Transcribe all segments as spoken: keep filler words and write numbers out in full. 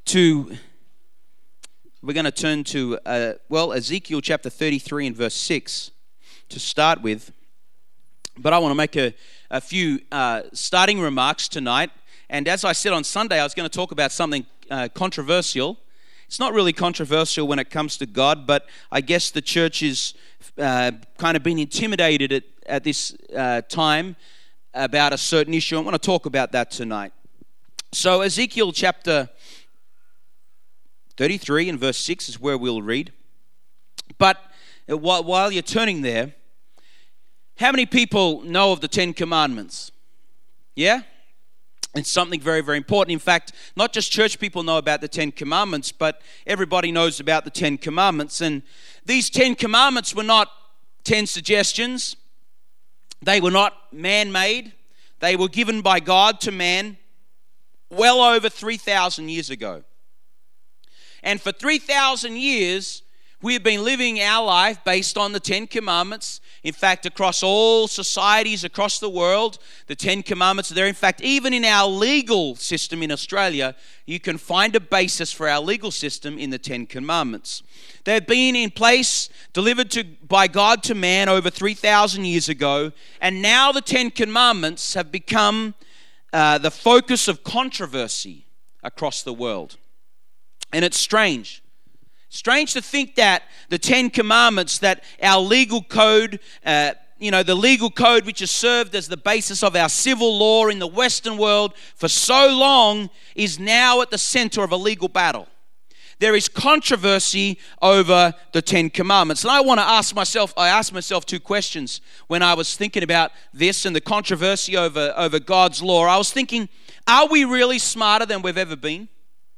to, we're going to turn to, uh, well, Ezekiel chapter thirty-three and verse six to start with. But I want to make a, a few uh, starting remarks tonight. And as I said on Sunday, I was going to talk about something uh, controversial. It's not really controversial when it comes to God, but I guess the church is uh, kind of been intimidated at, at this uh, time about a certain issue. I want to talk about that tonight. So Ezekiel chapter thirty-three and verse six is where we'll read. But while, while you're turning there, how many people know of the Ten Commandments? Yeah? It's something very, very important. In fact, not just church people know about the Ten Commandments, but everybody knows about the Ten Commandments. And these Ten Commandments were not ten suggestions. They were not man-made. They were given by God to man well over three thousand years ago. And for three thousand years, we have been living our life based on the Ten Commandments. In fact, across all societies across the world, the Ten Commandments are there. In fact, even in our legal system in Australia, you can find a basis for our legal system in the Ten Commandments. They've been in place, delivered to by God to man over three thousand years ago, and now the Ten Commandments have become uh, the focus of controversy across the world. And it's strange. Strange to think that the Ten Commandments, that our legal code, uh, you know, the legal code which has served as the basis of our civil law in the Western world for so long, is now at the center of a legal battle. There is controversy over the Ten Commandments. And I want to ask myself, I asked myself two questions when I was thinking about this and the controversy over, over God's law. I was thinking, are we really smarter than we've ever been?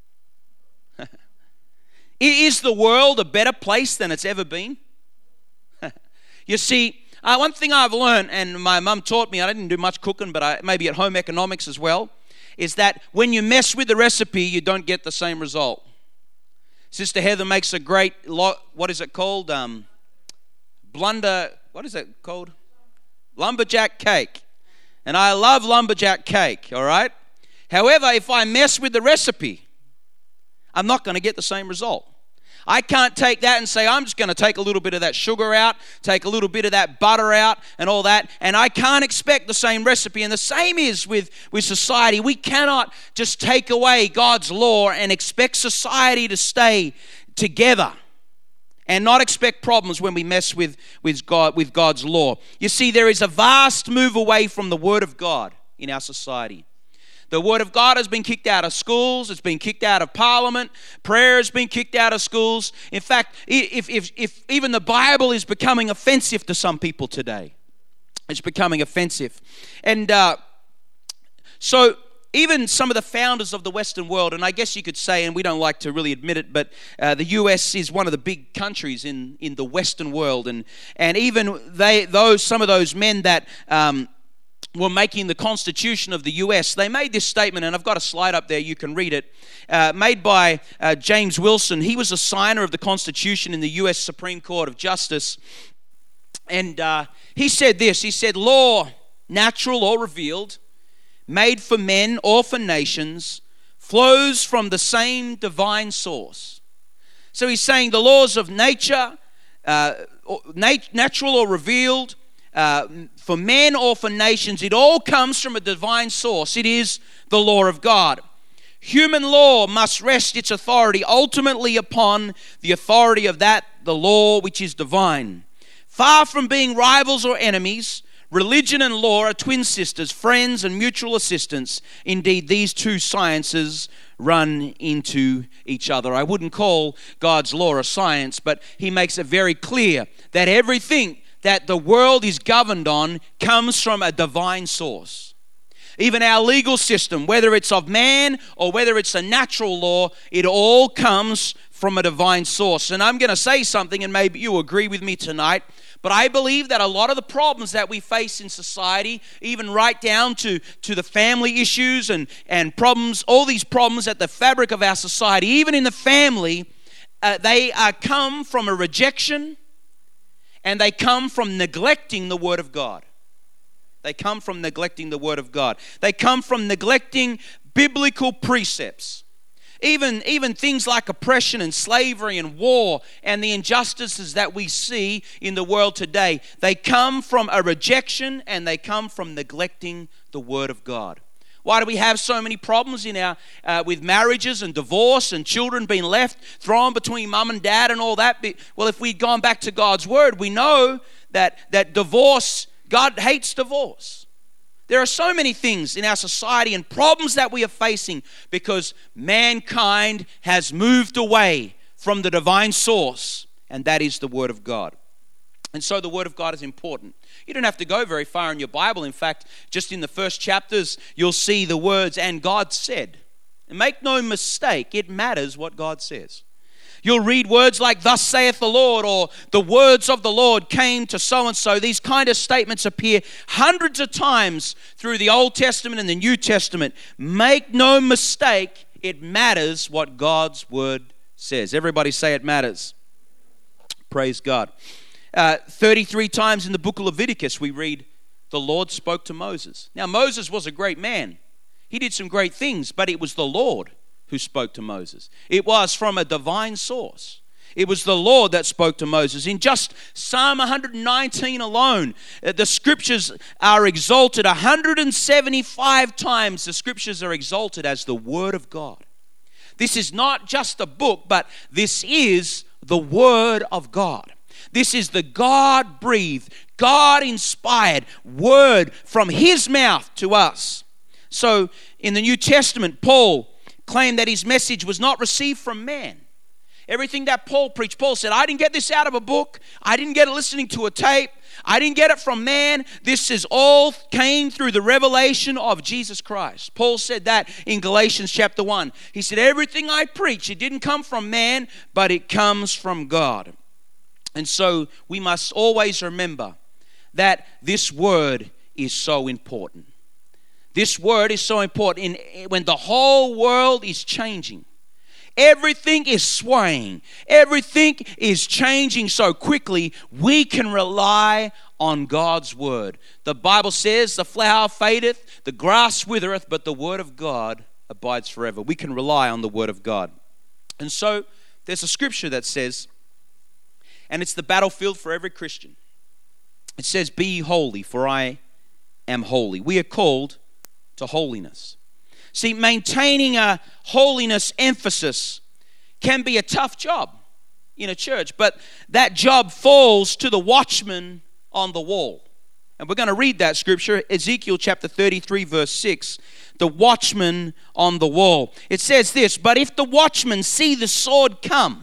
Is the world a better place than it's ever been? You see, uh, one thing I've learned, and my mum taught me, I didn't do much cooking, but I, maybe at home economics as well, is that when you mess with the recipe, you don't get the same result. Sister Heather makes a great, lo- what is it called? Um, blunder, what is it called? Lumberjack cake. And I love lumberjack cake, all right? However, if I mess with the recipe, I'm not going to get the same result. I can't take that and say, I'm just going to take a little bit of that sugar out, take a little bit of that butter out and all that, and I can't expect the same recipe. And the same is with, with society. We cannot just take away God's law and expect society to stay together and not expect problems when we mess with, with, God, with God's law. You see, there is a vast move away from the Word of God in our society. The Word of God has been kicked out of schools. It's been kicked out of Parliament. Prayer has been kicked out of schools. In fact, if, if, if even the Bible is becoming offensive to some people today, it's becoming offensive. And uh, so even some of the founders of the Western world, and I guess you could say, and we don't like to really admit it, but uh, the U S is one of the big countries in, in the Western world. And, and even they, those some of those men that Um, were making the Constitution of the U S, they made this statement, and I've got a slide up there, you can read it, uh, made by uh, James Wilson. He was a signer of the Constitution in the U S Supreme Court of Justice, and uh, he said this, he said, law, natural or revealed, made for men or for nations, flows from the same divine source. So he's saying the laws of nature, uh, nat- natural or revealed, Uh, for men or for nations, it all comes from a divine source. It is the law of God. Human law must rest its authority ultimately upon the authority of that, the law which is divine. Far from being rivals or enemies, religion and law are twin sisters, friends and mutual assistance. Indeed, these two sciences run into each other. I wouldn't call God's law a science, but he makes it very clear that everything that the world is governed on comes from a divine source. Even our legal system, whether it's of man or whether it's a natural law, it all comes from a divine source. And I'm going to say something, and maybe you agree with me tonight, but I believe that a lot of the problems that we face in society, even right down to, to the family issues and, and problems, all these problems at the fabric of our society, even in the family, uh, they uh, come from a rejection, and they come from neglecting the Word of God. They come from neglecting the Word of God. They come from neglecting biblical precepts. Even, even things like oppression and slavery and war and the injustices that we see in the world today, they come from a rejection and they come from neglecting the Word of God. Why do we have so many problems in our uh, with marriages and divorce and children being left, thrown between mum and dad and all that? Well, if we'd gone back to God's Word, we know that, that divorce, God hates divorce. There are so many things in our society and problems that we are facing because mankind has moved away from the divine source, and that is the Word of God. And so the Word of God is important. You don't have to go very far in your Bible. In fact, just in the first chapters, you'll see the words, "and God said." And make no mistake, it matters what God says. You'll read words like, "thus saith the Lord," or "the words of the Lord came to so-and-so." These kind of statements appear hundreds of times through the Old Testament and the New Testament. Make no mistake, it matters what God's Word says. Everybody say it matters. Praise God. Uh, thirty-three times in the book of Leviticus we read, "the Lord spoke to Moses." Now, Moses was a great man. He did some great things, but it was the Lord who spoke to Moses. It was from a divine source. It was the Lord that spoke to Moses. In just Psalm one nineteen alone, the scriptures are exalted. one hundred seventy-five times the scriptures are exalted as the Word of God. This is not just a book, but this is the Word of God. This is the God-breathed, God-inspired word from His mouth to us. So in the New Testament, Paul claimed that his message was not received from man. Everything that Paul preached, Paul said, "I didn't get this out of a book. I didn't get it listening to a tape. I didn't get it from man. This is all came through the revelation of Jesus Christ." Paul said that in Galatians chapter one. He said, "Everything I preach, it didn't come from man, but it comes from God." And so we must always remember that this word is so important. This word is so important in, when the whole world is changing. Everything is swaying. Everything is changing so quickly. We can rely on God's word. The Bible says, "the flower fadeth, the grass withereth, but the word of God abides forever." We can rely on the word of God. And so there's a scripture that says, and it's the battlefield for every Christian. It says, "Be ye holy, for I am holy." We are called to holiness. See, maintaining a holiness emphasis can be a tough job in a church, but that job falls to the watchman on the wall. And we're going to read that scripture, Ezekiel chapter thirty-three, verse six, the watchman on the wall. It says this, "But if the watchman see the sword come,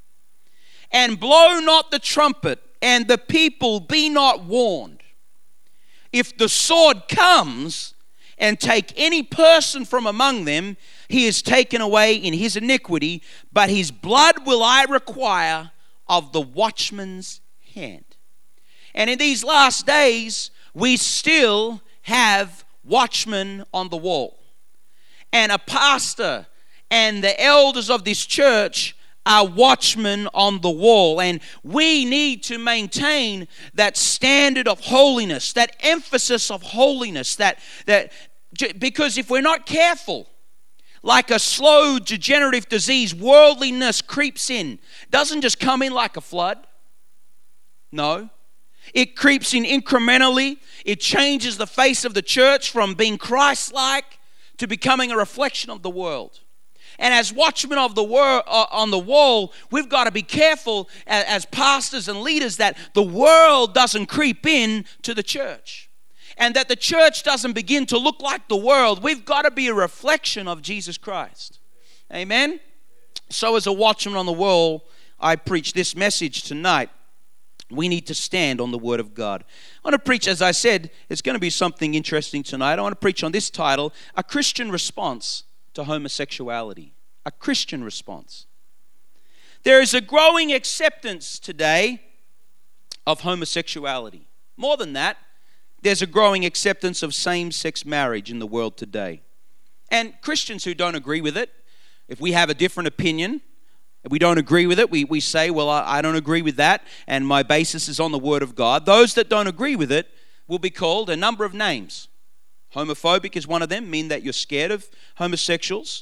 and blow not the trumpet, and the people be not warned, if the sword comes and take any person from among them, he is taken away in his iniquity, but his blood will I require of the watchman's hand." And in these last days, we still have watchmen on the wall. And a pastor and the elders of this church are watchmen on the wall, and we need to maintain that standard of holiness, that emphasis of holiness, that that because if we're not careful, like a slow degenerative disease, worldliness creeps in. Doesn't just come in like a flood. No. It creeps in incrementally. It changes the face of the church from being Christ-like to becoming a reflection of the world. And as watchmen of the wor- uh, on the wall, we've got to be careful as, as pastors and leaders that the world doesn't creep in to the church. And that the church doesn't begin to look like the world. We've got to be a reflection of Jesus Christ. Amen? So as a watchman on the wall, I preach this message tonight. We need to stand on the Word of God. I want to preach, as I said, it's going to be something interesting tonight. I want to preach on this title, A Christian Response to Homosexuality. A Christian response. There is a growing acceptance today of homosexuality. More than that, there's a growing acceptance of same-sex marriage in the world today. And Christians who don't agree with it, if we have a different opinion, if we don't agree with it, we, we say, well, I, I don't agree with that, and my basis is on the Word of God. Those that don't agree with it will be called a number of names. Homophobic is one of them, mean that you're scared of homosexuals.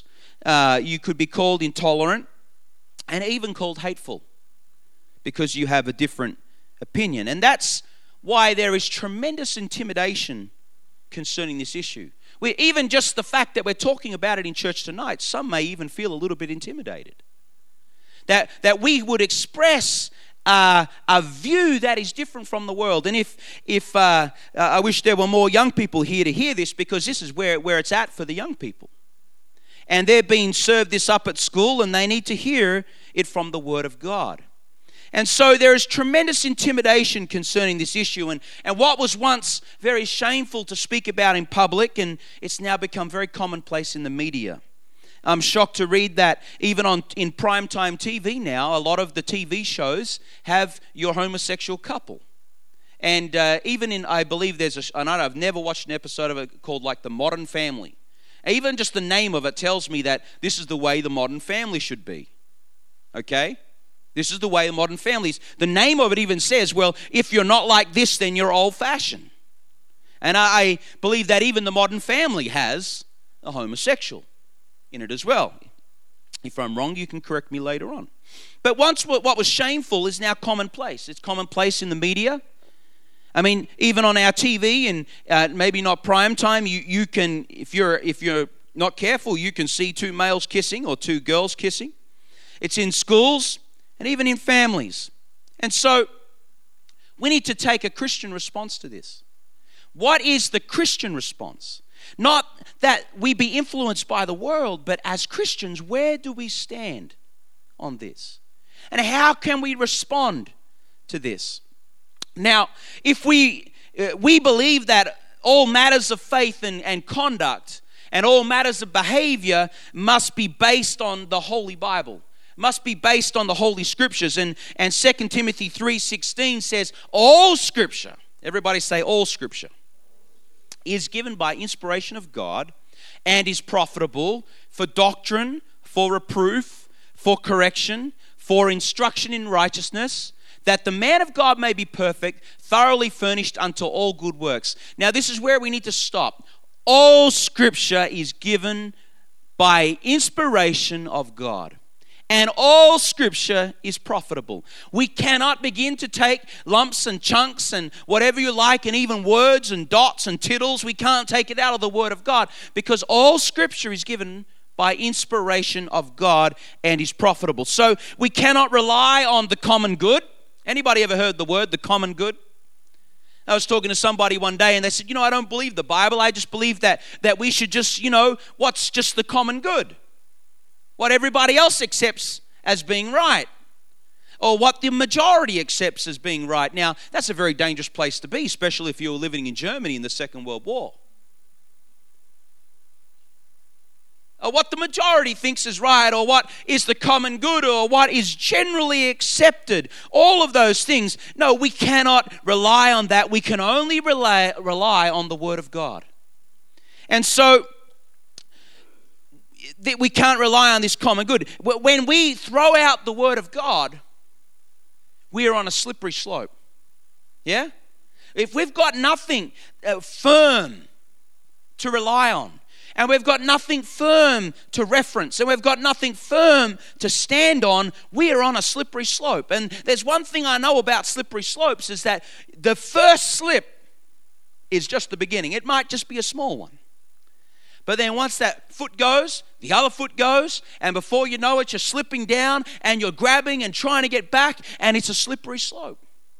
uh, you could be called intolerant and even called hateful because you have a different opinion. And that's why there is tremendous intimidation concerning this issue. We, even just the fact that we're talking about it in church tonight, some may even feel a little bit intimidated. That, that we would express uh, a view that is different from the world. And if, if uh, uh, I wish there were more young people here to hear this, because this is where, where it's at for the young people. And they're being served this up at school, and they need to hear it from the Word of God. And so there is tremendous intimidation concerning this issue. And, and what was once very shameful to speak about in public, and it's now become very commonplace in the media. I'm shocked to read that even on in primetime T V now, a lot of the T V shows have your homosexual couple. And uh, even in, I believe there's a, I know I've never watched an episode of it called like The Modern Family. Even just the name of it tells me that this is the way the modern family should be. Okay? This is the way the modern family is. The name of it even says, well, if you're not like this, then you're old-fashioned. And I, I believe that even the modern family has a homosexual in it as well. If I'm wrong, you can correct me later on. But once what was shameful is now commonplace. It's commonplace in the media. I mean, even on our T V, and uh, maybe not prime time, you, you can, if you're if you're not careful, you can see two males kissing or two girls kissing. It's in schools and even in families. And so we need to take a Christian response to this. What is the Christian response? Not that we be influenced by the world, but as Christians, where do we stand on this? And how can we respond to this? Now, if we uh, we believe that all matters of faith and, and conduct and all matters of behavior must be based on the Holy Bible, must be based on the Holy Scriptures. And, and Second Timothy three sixteen says, all Scripture, everybody say all Scripture, is given by inspiration of God and is profitable for doctrine, for reproof, for correction, for instruction in righteousness, that the man of God may be perfect, thoroughly furnished unto all good works. Now, this is where we need to stop. All Scripture is given by inspiration of God. And all Scripture is profitable. We cannot begin to take lumps and chunks and whatever you like, and even words and dots and tittles. We can't take it out of the Word of God, because all Scripture is given by inspiration of God and is profitable. So we cannot rely on the common good. Anybody ever heard the word, the common good? I was talking to somebody one day and they said, you know, I don't believe the Bible. I just believe that, that we should just, you know, what's just the common good? What everybody else accepts as being right. Or what the majority accepts as being right. Now, that's a very dangerous place to be, especially if you were living in Germany in the Second World War. Or what the majority thinks is right, or what is the common good, or what is generally accepted. All of those things. No, we cannot rely on that. We can only rely, rely on the Word of God. And so, we can't rely on this common good. When we throw out the Word of God, we are on a slippery slope. Yeah? If we've got nothing uh, firm to rely on, and we've got nothing firm to reference, and we've got nothing firm to stand on, we are on a slippery slope. And there's one thing I know about slippery slopes, is that the first slip is just the beginning. It might just be a small one. But then once that foot goes, the other foot goes, and before you know it, you're slipping down, and you're grabbing and trying to get back, and it's a slippery slope.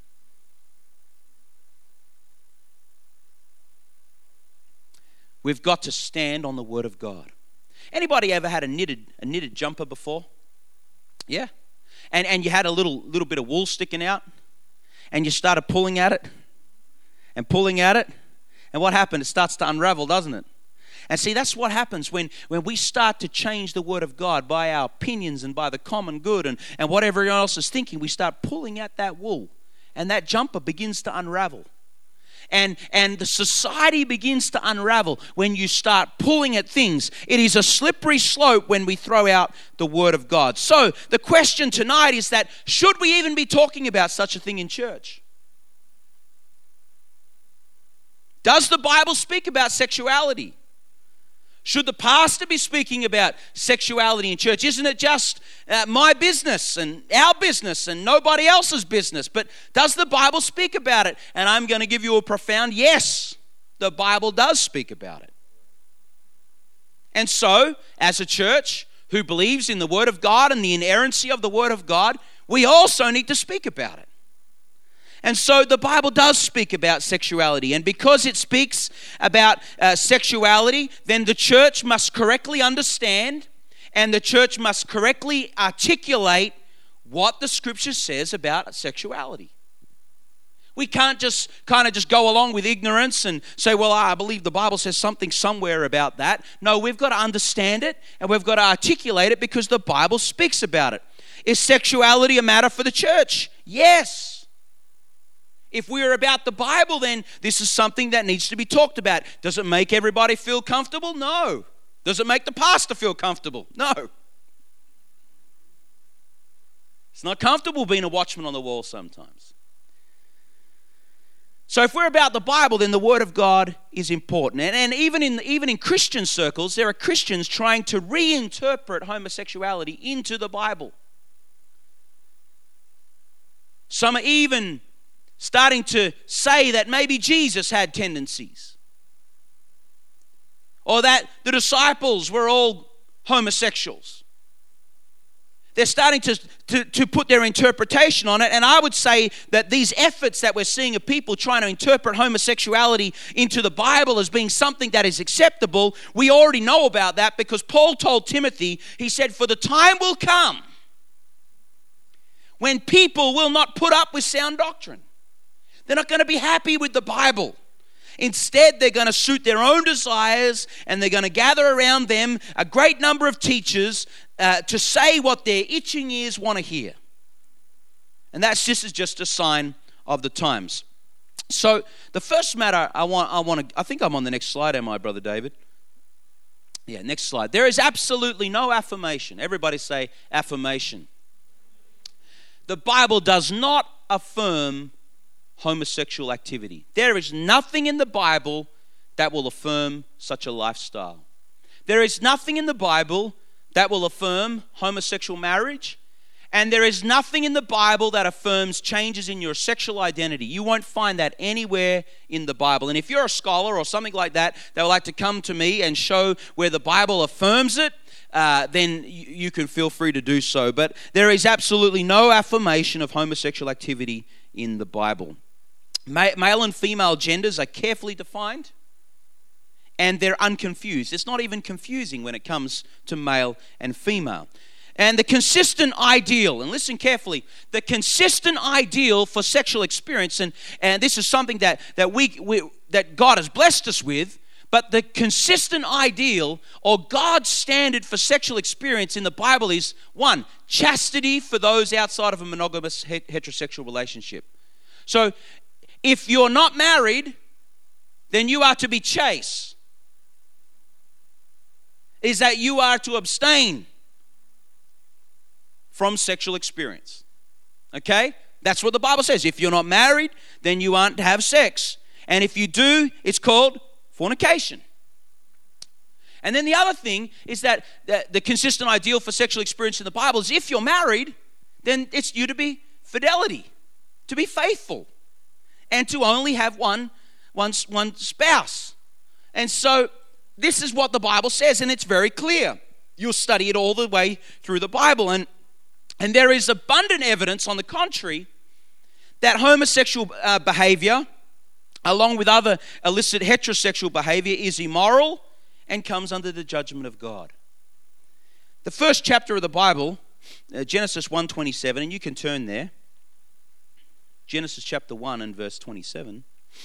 We've got to stand on the Word of God. Anybody ever had a knitted a knitted jumper before? Yeah? And and you had a little little bit of wool sticking out, and you started pulling at it and pulling at it, and what happened? It starts to unravel, doesn't it? And see, that's what happens when, when we start to change the Word of God by our opinions and by the common good and, and what everyone else is thinking. We start pulling at that wool, and that jumper begins to unravel. And, and the society begins to unravel when you start pulling at things. It is a slippery slope when we throw out the Word of God. So the question tonight is that, should we even be talking about such a thing in church? Does the Bible speak about sexuality? Should the pastor be speaking about sexuality in church? Isn't it just uh, my business and our business and nobody else's business? But does the Bible speak about it? And I'm going to give you a profound yes. The Bible does speak about it. And so, as a church who believes in the Word of God and the inerrancy of the Word of God, we also need to speak about it. And so the Bible does speak about sexuality. And because it speaks about uh, sexuality, then the church must correctly understand and the church must correctly articulate what the Scripture says about sexuality. We can't just kind of just go along with ignorance and say, well, I believe the Bible says something somewhere about that. No, we've got to understand it and we've got to articulate it because the Bible speaks about it. Is sexuality a matter for the church? Yes. If we're about the Bible, then this is something that needs to be talked about. Does it make everybody feel comfortable? No. Does it make the pastor feel comfortable? No. It's not comfortable being a watchman on the wall sometimes. So if we're about the Bible, then the Word of God is important. And, and even in even in Christian circles, there are Christians trying to reinterpret homosexuality into the Bible. Some are even starting to say that maybe Jesus had tendencies. Or that the disciples were all homosexuals. They're starting to, to, to put their interpretation on it. And I would say that these efforts that we're seeing of people trying to interpret homosexuality into the Bible as being something that is acceptable, we already know about that because Paul told Timothy, he said, for the time will come when people will not put up with sound doctrine. They're not going to be happy with the Bible. Instead, they're going to suit their own desires and they're going to gather around them a great number of teachers uh, to say what their itching ears want to hear. And that's just, is just a sign of the times. So the first matter I want, I want to, I think I'm on the next slide, am I, Brother David? Yeah, next slide. There is absolutely no affirmation. Everybody say affirmation. The Bible does not affirm homosexual activity. There is nothing in the Bible that will affirm such a lifestyle. There is nothing in the Bible that will affirm homosexual marriage, and there is nothing in the Bible that affirms changes in your sexual identity. You won't find that anywhere in the Bible. And if you're a scholar or something like that that would like to come to me and show where the Bible affirms it, uh, then you, you can feel free to do so. But there is absolutely no affirmation of homosexual activity in the Bible. Male and female genders are carefully defined and they're unconfused. It's not even confusing when it comes to male and female. And the consistent ideal, and listen carefully, the consistent ideal for sexual experience, and, and this is something that, that, we, we, that God has blessed us with, but the consistent ideal or God's standard for sexual experience in the Bible is, one, chastity for those outside of a monogamous heterosexual relationship. So, if you're not married, then you are to be chaste. Is that you are to abstain from sexual experience. Okay? That's what the Bible says. If you're not married, then you aren't to have sex. And if you do, it's called fornication. And then the other thing is that the consistent ideal for sexual experience in the Bible is if you're married, then it's you to be fidelity, to be faithful. And to only have one, one, one spouse. And so this is what the Bible says, and it's very clear. You'll study it all the way through the Bible. And, and there is abundant evidence, on the contrary, that homosexual uh, behavior, along with other illicit heterosexual behavior, is immoral and comes under the judgment of God. The first chapter of the Bible, uh, Genesis one twenty-seven, and you can turn there. Genesis chapter one and verse twenty-seven.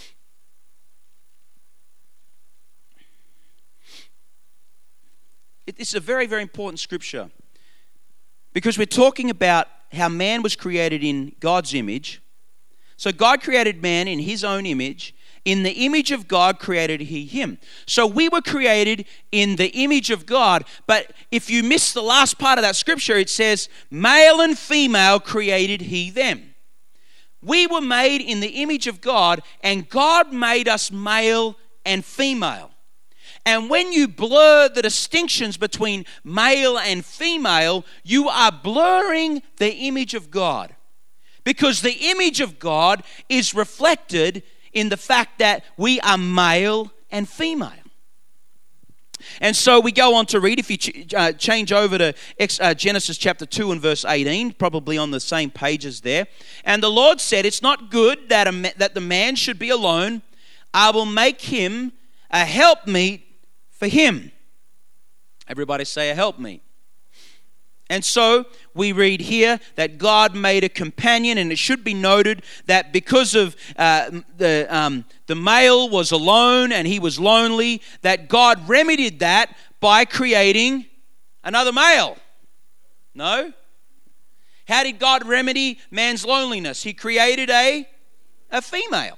It's a very, very important scripture because we're talking about how man was created in God's image. So God created man in his own image. In the image of God created he him. So we were created in the image of God. But if you miss the last part of that scripture, it says, male and female created he them. We were made in the image of God, and God made us male and female. And when you blur the distinctions between male and female, you are blurring the image of God. Because the image of God is reflected in the fact that we are male and female. And so we go on to read, if you ch- uh, change over to Ex- uh, Genesis chapter two and verse eighteen, probably on the same pages there. And the Lord said, it's not good that, a ma- that the man should be alone. I will make him a helpmeet for him. Everybody say a helpmeet. And so we read here that God made a companion, and it should be noted that because of uh, the um, the male was alone and he was lonely, that God remedied that by creating another male. No? How did God remedy man's loneliness? He created a, a female.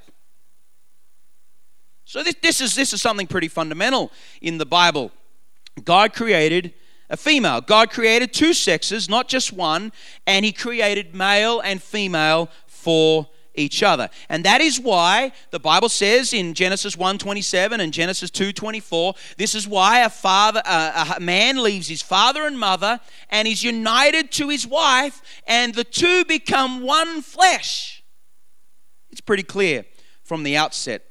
So this, this is this is something pretty fundamental in the Bible. God created a female. God created two sexes, not just one, and he created male and female for each other. And that is why the Bible says in Genesis one twenty-seven and Genesis two twenty-four, this is why a father, a, a man leaves his father and mother and is united to his wife, and the two become one flesh. It's pretty clear from the outset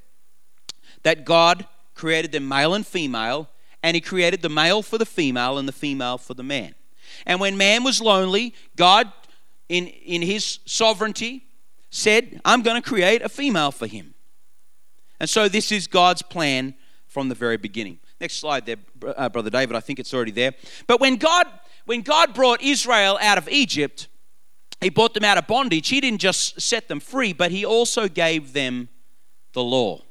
that God created them male and female, and he created the male for the female and the female for the man. And when man was lonely, God, in, in his sovereignty, said, I'm going to create a female for him. And so this is God's plan from the very beginning. Next slide there, uh, Brother David. I think it's already there. But when God, when God brought Israel out of Egypt, he brought them out of bondage. He didn't just set them free, but he also gave them the law.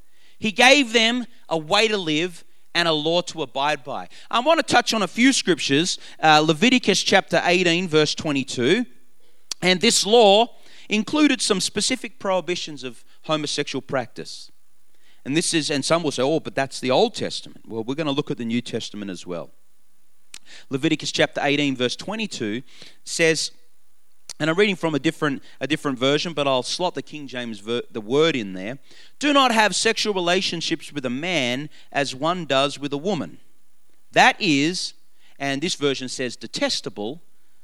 He gave them a way to live and a law to abide by. I want to touch on a few scriptures. Uh, Leviticus chapter eighteen, verse twenty-two. And this law included some specific prohibitions of homosexual practice. And this is, and some will say, oh, but that's the Old Testament. Well, we're going to look at the New Testament as well. Leviticus chapter eighteen, verse twenty-two says, and I'm reading from a different a different version, but I'll slot the King James ver- the word in there. Do not have sexual relationships with a man as one does with a woman. That is, and this version says detestable,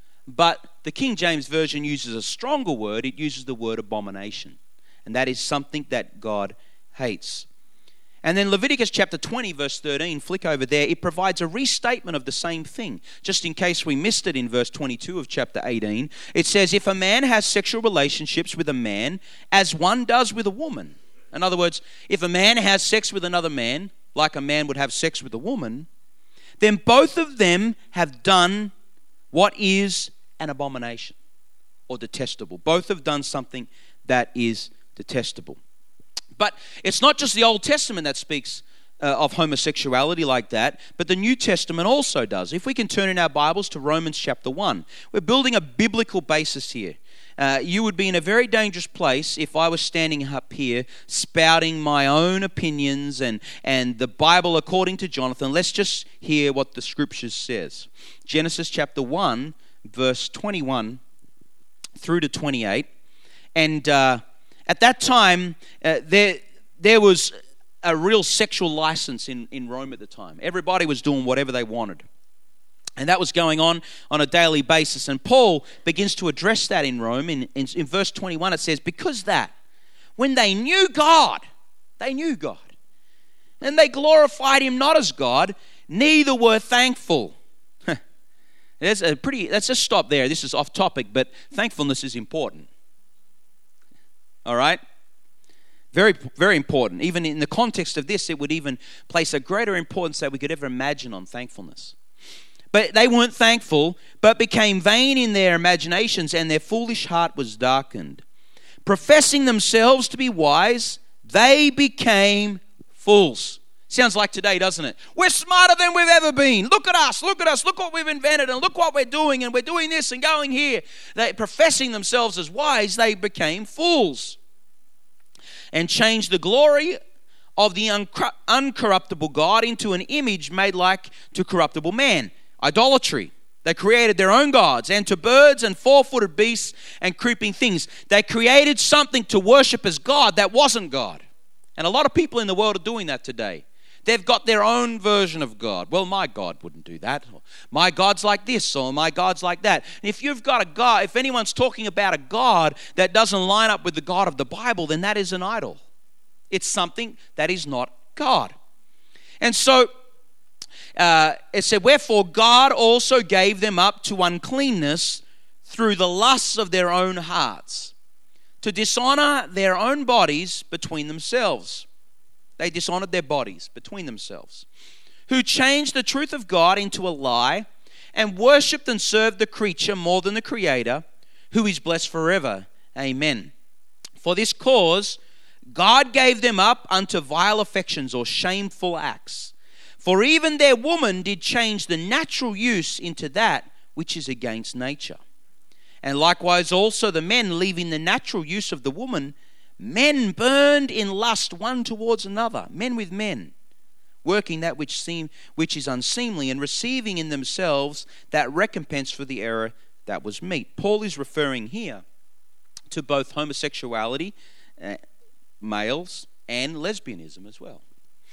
but the King James version uses a stronger word. It uses the word abomination. And that is something that God hates. And then Leviticus chapter twenty, verse thirteen, flick over there, it provides a restatement of the same thing. Just in case we missed it in verse twenty-two of chapter eighteen, it says, if a man has sexual relationships with a man as one does with a woman. In other words, if a man has sex with another man, like a man would have sex with a woman, then both of them have done what is an abomination or detestable. Both have done something that is detestable. But it's not just the Old Testament that speaks uh, of homosexuality like that, but the New Testament also does. If we can turn in our Bibles to Romans chapter one, we're building a biblical basis here. Uh, you would be in a very dangerous place if I was standing up here spouting my own opinions and, and the Bible according to Jonathan. Let's just hear what the Scriptures says. Genesis chapter one, verse twenty-one through to twenty-eight. And uh, at that time, uh, there there was a real sexual license in, in Rome at the time. Everybody was doing whatever they wanted. And that was going on on a daily basis. And Paul begins to address that in Rome. In, in, in verse twenty-one, it says, because that, when they knew God, they knew God, and they glorified him not as God, neither were thankful. That's a pretty, let's just stop there. This is off topic, but thankfulness is important. All right? Very, very important. Even in the context of this, it would even place a greater importance that we could ever imagine on thankfulness. But they weren't thankful, but became vain in their imaginations, and their foolish heart was darkened. Professing themselves to be wise, they became fools. Sounds like today, doesn't it? We're smarter than we've ever been. Look at us, look at us, look what we've invented, and look what we're doing, and we're doing this and going here. They, professing themselves as wise, they became fools and changed the glory of the uncor- uncorruptible God into an image made like to corruptible man. Idolatry. They created their own gods, and to birds and four-footed beasts and creeping things. They created something to worship as God that wasn't God. And a lot of people in the world are doing that today. They've got their own version of God. Well, my God wouldn't do that. Or, my God's like this, or my God's like that. And if you've got a God, if anyone's talking about a God that doesn't line up with the God of the Bible, then that is an idol. It's something that is not God. And so uh, it said, wherefore God also gave them up to uncleanness through the lusts of their own hearts, to dishonor their own bodies between themselves. They dishonored their bodies between themselves, who changed the truth of God into a lie and worshipped and served the creature more than the Creator, who is blessed forever. Amen. For this cause, God gave them up unto vile affections or shameful acts. For even their woman did change the natural use into that which is against nature. And likewise also the men, leaving the natural use of the woman, men burned in lust one towards another, men with men, working that which seem which is unseemly, and receiving in themselves that recompense for the error that was meet. Paul is referring here to both homosexuality, uh, males, and lesbianism as well.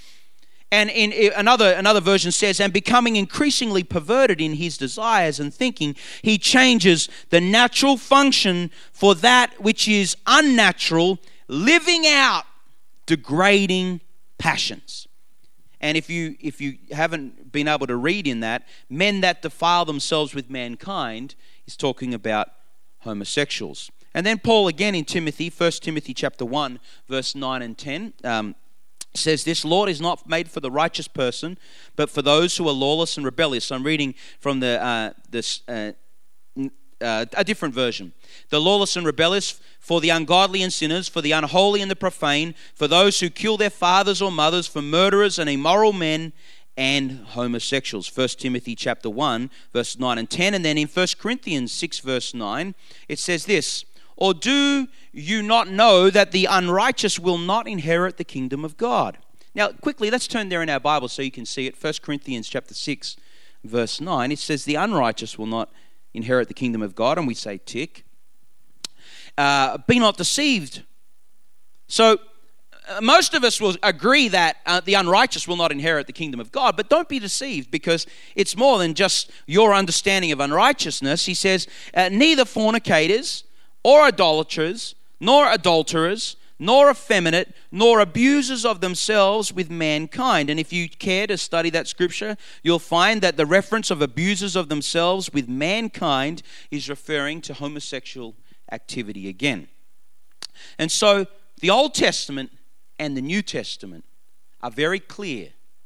And in another another version says, and becoming increasingly perverted in his desires and thinking, he changes the natural function for that which is unnatural, living out degrading passions. And if you if you haven't been able to read in that, men that defile themselves with mankind is talking about homosexuals. And then Paul again in Timothy, First Timothy chapter one, verse nine and ten, um, says this, Lord is not made for the righteous person, but for those who are lawless and rebellious. So I'm reading from the uh, this uh, uh, a different version. The lawless and rebellious, for the ungodly and sinners, for the unholy and the profane, for those who kill their fathers or mothers, for murderers and immoral men, and homosexuals. First Timothy chapter one, verse nine and ten. And then in First Corinthians six, verse nine, it says this, or do you not know that the unrighteous will not inherit the kingdom of God? Now, quickly, let's turn there in our Bible so you can see it. First Corinthians chapter six, verse nine. It says, the unrighteous will not inherit the kingdom of God. And we say, tick. Uh, be not deceived. So, uh, most of us will agree that uh, the unrighteous will not inherit the kingdom of God. But don't be deceived, because it's more than just your understanding of unrighteousness. He says, uh, neither fornicators, or idolaters, nor adulterers, nor effeminate, nor abusers of themselves with mankind. And if you care to study that scripture, you'll find that the reference of abusers of themselves with mankind is referring to homosexual activity again. And so the Old Testament and the New Testament are very clear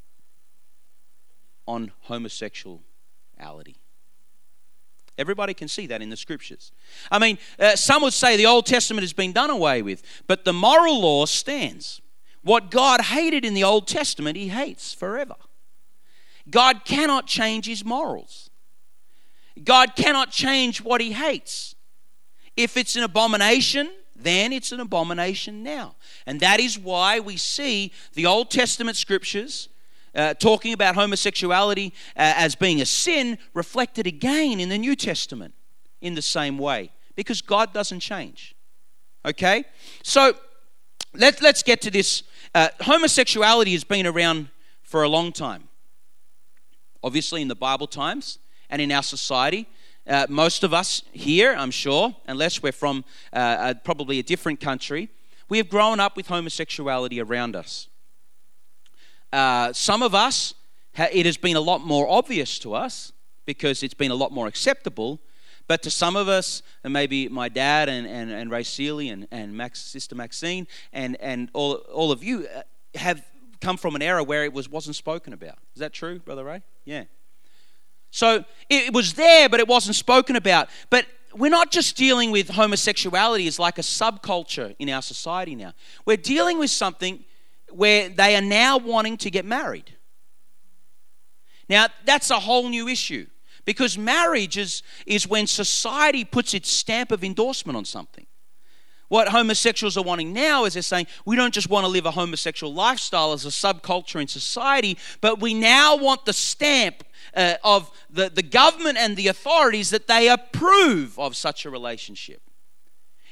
on homosexuality. Everybody can see that in the scriptures. I mean, uh, some would say the Old Testament has been done away with, but the moral law stands. What God hated in the Old Testament, he hates forever. God cannot change his morals. God cannot change what he hates. If it's an abomination, then it's an abomination now. And that is why we see the Old Testament scriptures Uh, talking about homosexuality uh, as being a sin reflected again in the New Testament in the same way, because God doesn't change. Okay? So let, let's get to this. Uh, homosexuality has been around for a long time. Obviously in the Bible times and in our society. Uh, most of us here, I'm sure, unless we're from uh, uh, probably a different country, we have grown up with homosexuality around us. Uh, some of us, it has been a lot more obvious to us because it's been a lot more acceptable. But to some of us, and maybe my dad and, and, and Ray Seeley and, and Max, Sister Maxine and, and all, all of you have come from an era where it was, wasn't spoken about. Is that true, Brother Ray? Yeah. So it, it was there, but it wasn't spoken about. But we're not just dealing with homosexuality as like a subculture in our society now. We're dealing with something where they are now wanting to get married. Now, that's a whole new issue, because marriage is, is when society puts its stamp of endorsement on something. What homosexuals are wanting now is they're saying, we don't just want to live a homosexual lifestyle as a subculture in society, but we now want the stamp uh, of the, the government and the authorities that they approve of such a relationship.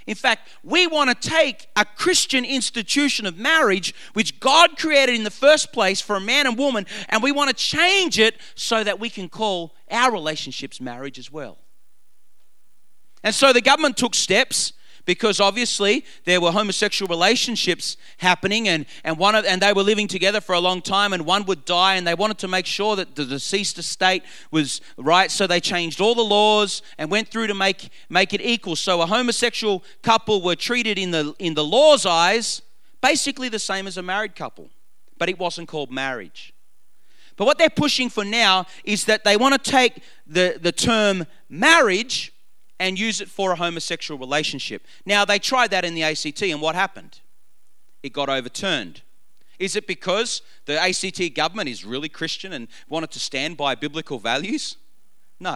In fact, we want to take a Christian institution of marriage, which God created in the first place for a man and woman, and we want to change it so that we can call our relationships marriage as well. And so the government took steps, because obviously there were homosexual relationships happening, and, and one of, and they were living together for a long time, and one would die, and they wanted to make sure that the deceased estate was right, so they changed all the laws and went through to make, make it equal. So a homosexual couple were treated in the, in the law's eyes basically the same as a married couple, but it wasn't called marriage. But what they're pushing for now is that they want to take the, the term marriage and use it for a homosexual relationship. Now, they tried that in the A C T, and what happened? It got overturned. Is it because the A C T government is really Christian and wanted to stand by biblical values? No.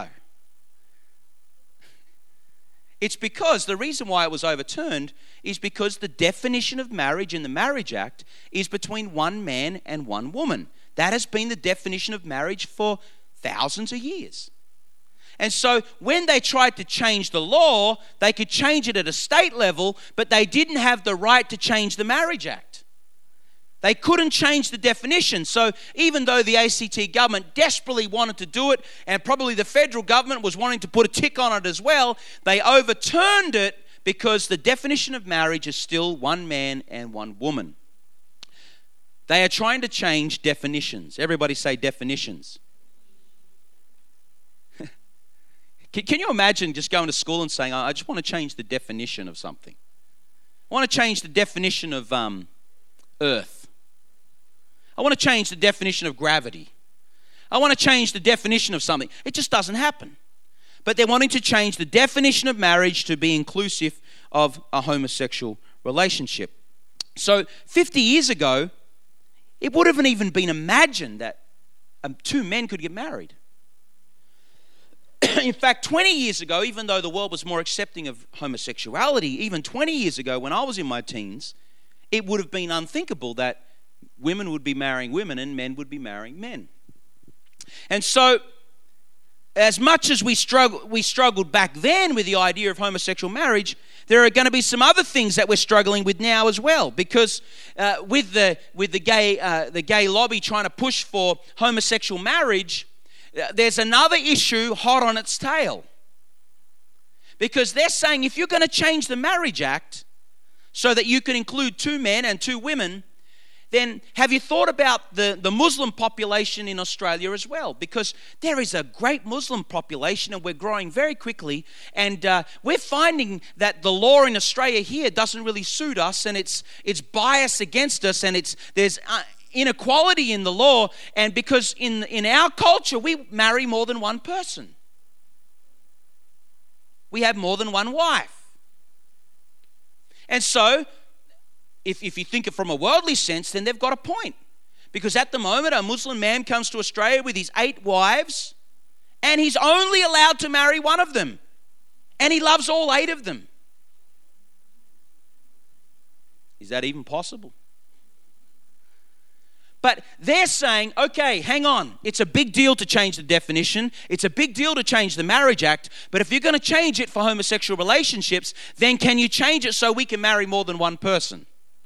It's because the reason why it was overturned is because the definition of marriage in the Marriage Act is between one man and one woman. That has been the definition of marriage for thousands of years. And so when they tried to change the law, they could change it at a state level, but they didn't have the right to change the Marriage Act. They couldn't change the definition. So even though the A C T government desperately wanted to do it, and probably the federal government was wanting to put a tick on it as well, they overturned it because the definition of marriage is still one man and one woman. They are trying to change definitions. Everybody say definitions. Can you imagine just going to school and saying, I just want to change the definition of something. I want to change the definition of um, earth. I want to change the definition of gravity. I want to change the definition of something. It just doesn't happen. But they're wanting to change the definition of marriage to be inclusive of a homosexual relationship. So fifty years ago, it would have even been imagined that um, two men could get married. In fact, twenty years ago, even though the world was more accepting of homosexuality, even twenty years ago when I was in my teens, it would have been unthinkable that women would be marrying women and men would be marrying men. And so, as much as we struggled, we struggled back then with the idea of homosexual marriage, there are going to be some other things that we're struggling with now as well, because uh, with the with the gay uh, the gay lobby trying to push for homosexual marriage, there's another issue hot on its tail. Because they're saying if you're going to change the Marriage Act so that you can include two men and two women, then have you thought about the, the Muslim population in Australia as well? Because there is a great Muslim population and we're growing very quickly, and uh, we're finding that the law in Australia here doesn't really suit us, and it's it's biased against us, and it's there's uh, inequality in the law, and because in in our culture we marry more than one person. We have more than one wife. And so if, if you think it from a worldly sense, then they've got a point. Because at the moment a Muslim man comes to Australia with his eight wives and he's only allowed to marry one of them. And he loves all eight of them. Is that even possible? But they're saying, okay, hang on. It's a big deal to change the definition. It's a big deal to change the Marriage Act. But if you're going to change it for homosexual relationships, then can you change it so we can marry more than one person?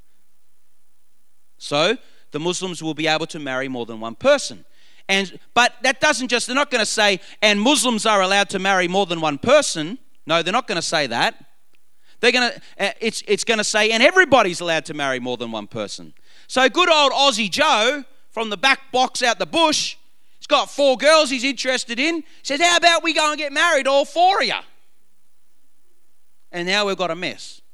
So the Muslims will be able to marry more than one person. And but that doesn't just, they're not going to say, and Muslims are allowed to marry more than one person. No, they're not going to say that. They're going to, uh, it's, it's going to say, and everybody's allowed to marry more than one person. So good old Aussie Joe from the back box out the bush, he's got four girls he's interested in, says, how about we go and get married, all four of you? And now we've got a mess.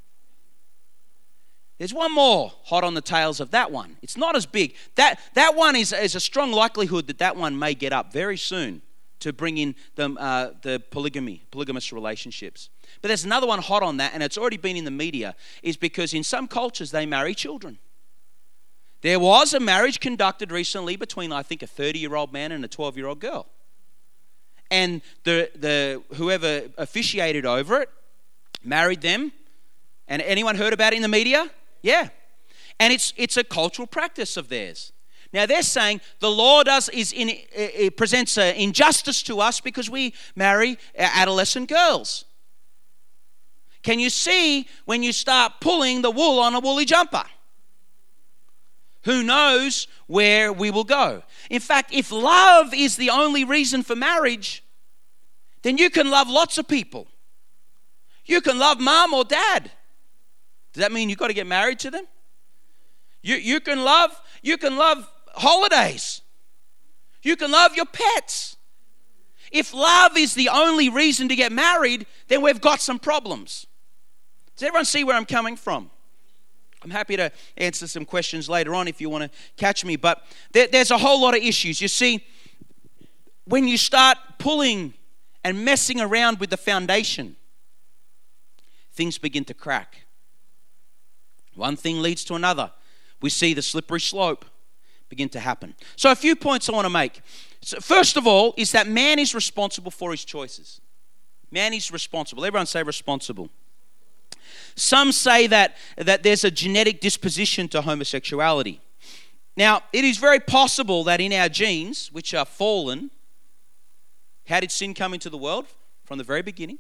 There's one more hot on the tails of that one. It's not as big. That that one is, is a strong likelihood that that one may get up very soon to bring in the, uh, the polygamy, polygamous relationships. But there's another one hot on that, and it's already been in the media, is because in some cultures they marry children. There was a marriage conducted recently between, I think, a thirty-year-old man and a twelve-year-old girl. And the the whoever officiated over it married them. And anyone heard about it in the media? Yeah. And it's it's a cultural practice of theirs. Now they're saying the law does is in it presents an injustice to us because we marry adolescent girls. Can you see when you start pulling the wool on a woolly jumper? Who knows where we will go? In fact, if love is the only reason for marriage, then you can love lots of people. You can love mom or dad. Does that mean you've got to get married to them? You, you can love, you can love holidays. You can love your pets. If love is the only reason to get married, then we've got some problems. Does everyone see where I'm coming from? I'm happy to answer some questions later on if you want to catch me. But there, there's a whole lot of issues. You see, when you start pulling and messing around with the foundation, things begin to crack. One thing leads to another. We see the slippery slope begin to happen. So a few points I want to make. So first of all is that man is responsible for his choices. Man is responsible. Everyone say responsible. Some say that, that there's a genetic disposition to homosexuality. Now, it is very possible that in our genes, which are fallen, how did sin come into the world? From the very beginning.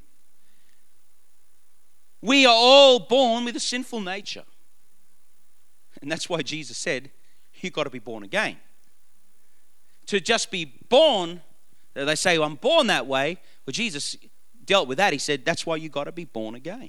We are all born with a sinful nature. And that's why Jesus said, you've got to be born again. To just be born, they say, well, I'm born that way. Well, Jesus dealt with that. He said, that's why you've got to be born again.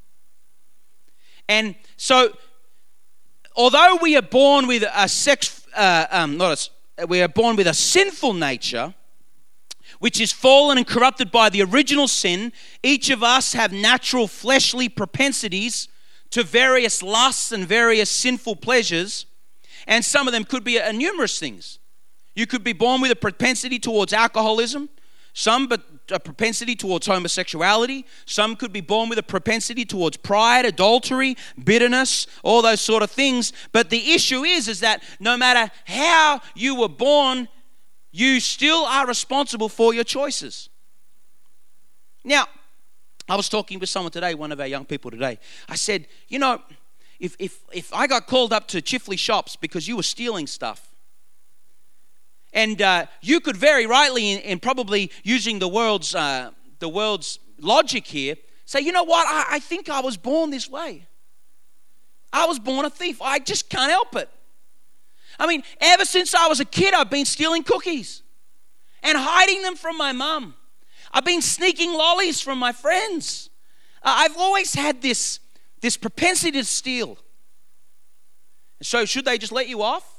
And so, although we are born with a sex, uh, um, not a, we are born with a sinful nature, which is fallen and corrupted by the original sin, each of us have natural fleshly propensities to various lusts and various sinful pleasures, and some of them could be uh, numerous things. You could be born with a propensity towards alcoholism, some but a propensity towards homosexuality. Some could be born with a propensity towards pride, adultery, bitterness, all those sort of things. But the issue is, is that no matter how you were born, you still are responsible for your choices. Now, I was talking with someone today, one of our young people today. I said, you know, if if if I got called up to Chifley Shops because you were stealing stuff, and uh, you could very rightly, and probably using the world's uh, the world's logic here, say, you know what? I, I think I was born this way. I was born a thief. I just can't help it. I mean, ever since I was a kid, I've been stealing cookies and hiding them from my mum. I've been sneaking lollies from my friends. Uh, I've always had this this propensity to steal. So should they just let you off?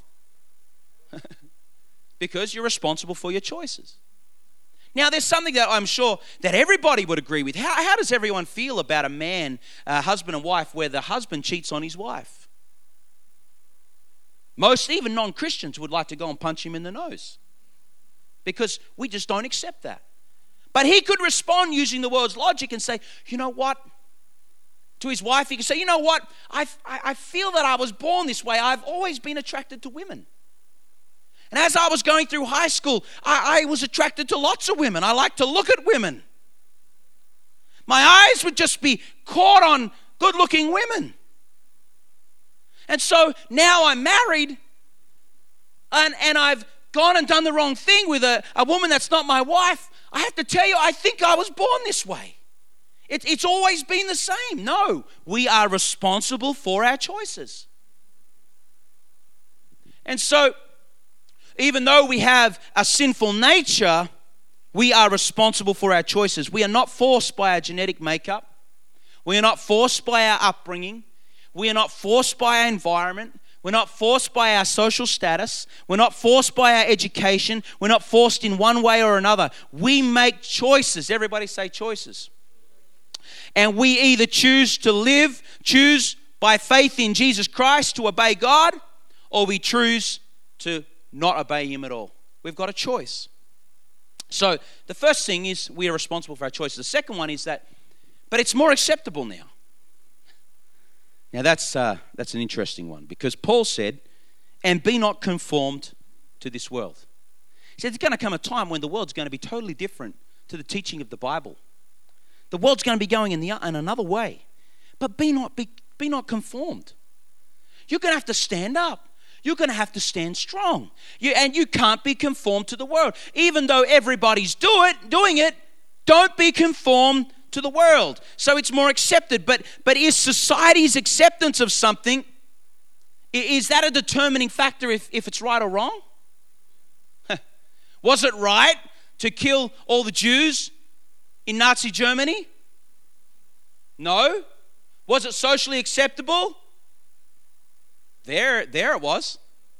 Because you're responsible for your choices. Now, there's something that I'm sure that everybody would agree with. How, how does everyone feel about a man, a husband and wife, where the husband cheats on his wife? Most, even non-Christians, would like to go and punch him in the nose because we just don't accept that. But he could respond using the world's logic and say, you know what? To his wife, he could say, you know what? I, I, I feel that I was born this way. I've always been attracted to women. And as I was going through high school, I, I was attracted to lots of women. I like to look at women. My eyes would just be caught on good-looking women. And so now I'm married, and, and I've gone and done the wrong thing with a, a woman that's not my wife. I have to tell you, I think I was born this way. It, it's always been the same. No, we are responsible for our choices. And so, even though we have a sinful nature, we are responsible for our choices. We are not forced by our genetic makeup. We are not forced by our upbringing. We are not forced by our environment. We're not forced by our social status. We're not forced by our education. We're not forced in one way or another. We make choices. Everybody say choices. And we either choose to live, choose by faith in Jesus Christ to obey God, or we choose to not obey him at all. We've got a choice. So the first thing is we are responsible for our choices. The second one is that, but it's more acceptable now. Now that's uh, that's an interesting one, because Paul said, and be not conformed to this world. He said there's going to come a time when the world's going to be totally different to the teaching of the Bible. The world's going to be going in, the, in another way. But be not, be, be not conformed. You're going to have to stand up. You're going to have to stand strong. You, and you can't be conformed to the world. Even though everybody's do it, doing it, don't be conformed to the world. So it's more accepted. But, but is society's acceptance of something, is that a determining factor if, if it's right or wrong? Was it right to kill all the Jews in Nazi Germany? No. Was it socially acceptable? There, there it was.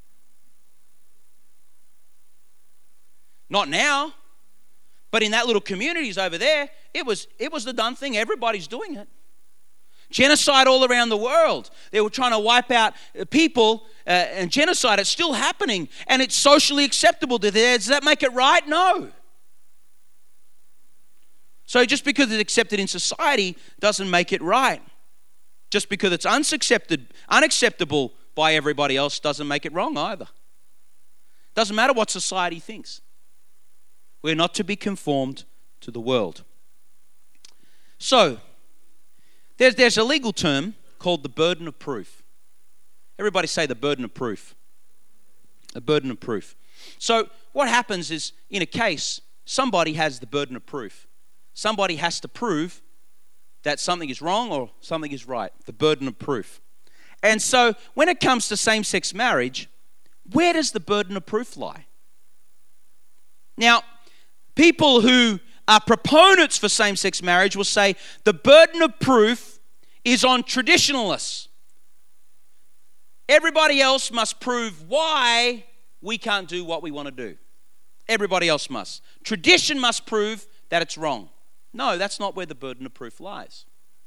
Not now. But in that little communities over there, it was, it was the done thing. Everybody's doing it. Genocide all around the world. They were trying to wipe out people, uh, and genocide, it's still happening, and it's socially acceptable to them. Does that make it right? No. So just because it's accepted in society doesn't make it right. Just because it's unaccepted, unacceptable by everybody else doesn't make it wrong either. Doesn't matter what society thinks. We're not to be conformed to the world. So, there's, there's a legal term called the burden of proof. Everybody say the burden of proof. The burden of proof. So, what happens is, in a case, somebody has the burden of proof. Somebody has to prove that something is wrong or something is right. The burden of proof. And so, when it comes to same-sex marriage, where does the burden of proof lie? Now, people who are proponents for same-sex marriage will say the burden of proof is on traditionalists. Everybody else must prove why we can't do what we want to do. Everybody else must. Tradition must prove that it's wrong. No, that's not where the burden of proof lies.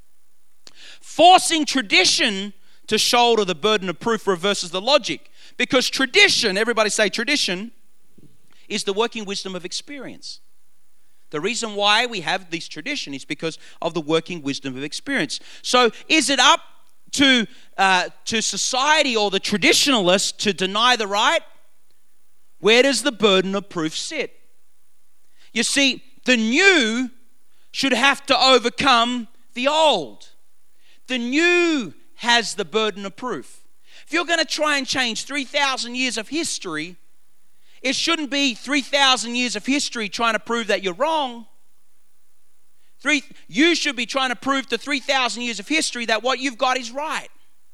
Forcing tradition to shoulder the burden of proof reverses the logic, because tradition, everybody say tradition, is the working wisdom of experience. The reason why we have this tradition is because of the working wisdom of experience. So is it up to, uh, to society or the traditionalists to deny the right? Where does the burden of proof sit? You see, the new should have to overcome the old. The new has the burden of proof. If you're going to try and change three thousand years of history, it shouldn't be three thousand years of history trying to prove that you're wrong. Three, you should be trying to prove to three thousand years of history that what you've got is right.